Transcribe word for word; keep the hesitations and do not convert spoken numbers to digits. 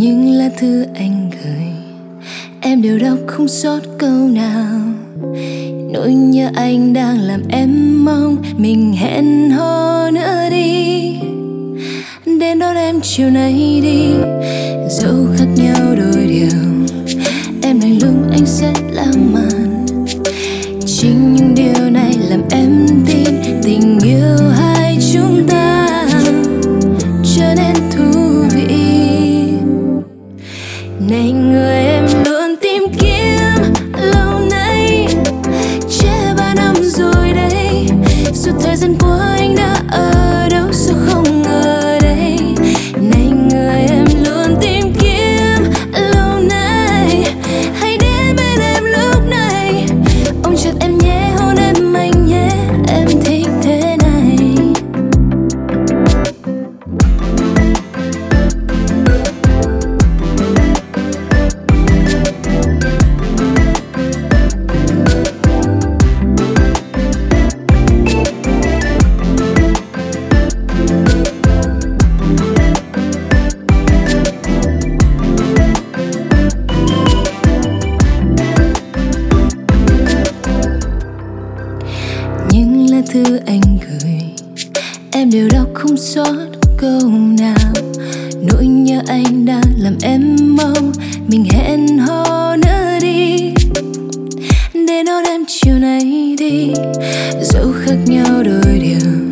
Những lá thư anh gửi em đều đọc không sót câu nào. Nỗi nhớ anh đang làm em mong mình hẹn hò nữa đi. Đến đón em chiều nay đi, dẫu khác nhau đôi điều. Em lạnh lùng anh sẽ lãng mạn. Chính những điều này làm em tin tình yêu hai chúng ta trở nên thú vị. Này người em luôn tìm kiếm lâu nay, che ba năm rồi đây. Suốt thời gian qua anh đã ở đâu sao không ở đây. Này người em luôn tìm kiếm lâu nay, hãy đến bên em lúc này. Ôm chặt em nhé, hôn em anh nhé, em thích thế này. Những lá thư anh gửi em đều đọc không sót câu nào. Nỗi nhớ anh đang làm em mong mình hẹn hò nữa đi. Để đón em chiều nay đi, dẫu khác nhau đôi điều.